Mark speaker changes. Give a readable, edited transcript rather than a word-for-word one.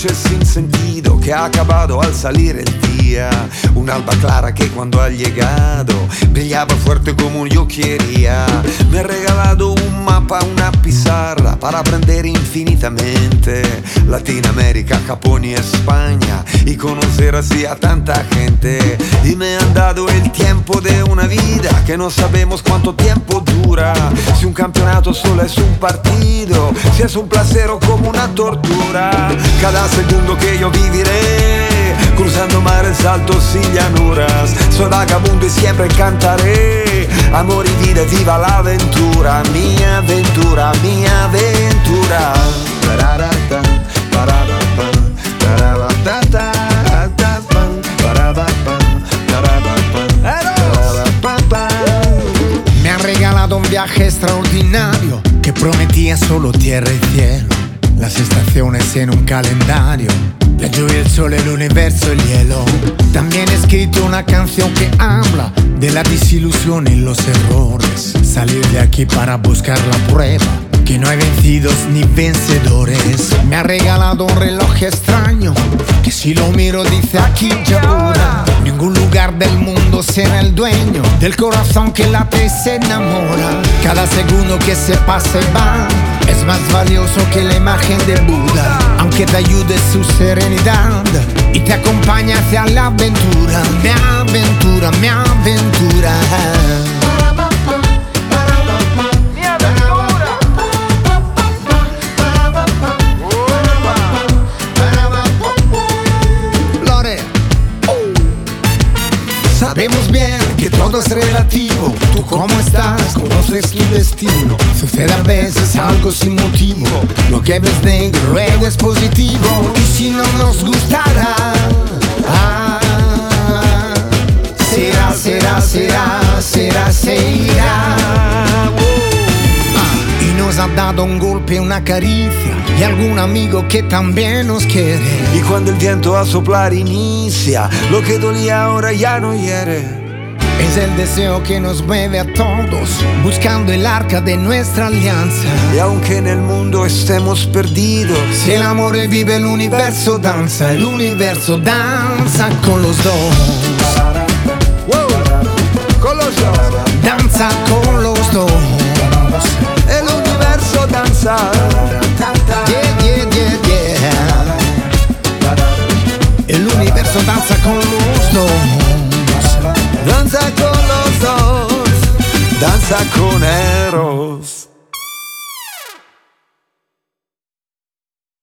Speaker 1: noche sin sentido que ha acabado al salir el día. Un alba clara que cuando ha llegado brillaba fuerte como yo quería. Me ha regalado un mapa, una pizarra para aprender infinitamente Latinoamérica, Japón y España y conocer así a tanta gente. Y me han dado el tiempo de una vida que no sabemos cuánto tiempo dura. Si un campeonato solo es un partido, si es un placer o como una tortura. Cada segundo que yo viviré cruzando mares altos y llanuras. Soy vagabundo y siempre cantaré amor y vida, viva la aventura. Mi aventura, mi aventura.
Speaker 2: Me han regalado un viaje extraordinario que prometía solo tierra y cielo, las estaciones en un calendario, la lluvia, el sol, el universo, el hielo. También he escrito una canción que habla de la desilusión y los errores. Salir de aquí para buscar la prueba, que no hay vencidos ni vencedores. Me ha regalado un reloj extraño que si lo miro dice aquí ya ahora. Ningún lugar del mundo será el dueño del corazón que late y se enamora. Cada segundo que se pasa y va es más valioso que la imagen de Buda. Aunque te ayude su serenidad y te acompaña hacia la aventura. Mi aventura, mi aventura. Sabemos bien que todo es relativo. Tú cómo estás, conoces tu destino. Sucede a veces algo sin motivo. Lo que ves negro luego es positivo. Y si no nos gustará, será, será, será, será, se irá. Y nos ha dado un golpe, una caricia y algún amigo que también nos quiere.
Speaker 1: Y cuando el viento a soplar inicia, lo que dolía ahora ya no hiere.
Speaker 2: Es el deseo que nos mueve a todos, buscando el arca de nuestra alianza.
Speaker 1: Y aunque en el mundo estemos perdidos,
Speaker 2: si el amor vive, el universo danza. El universo danza con los dos.
Speaker 1: Con los dos.
Speaker 2: Danza con los dos.
Speaker 1: El universo danza.
Speaker 2: Yeah, yeah, yeah, yeah. El universo danza con los dos.
Speaker 1: Danza con los dos. Danza con Eros.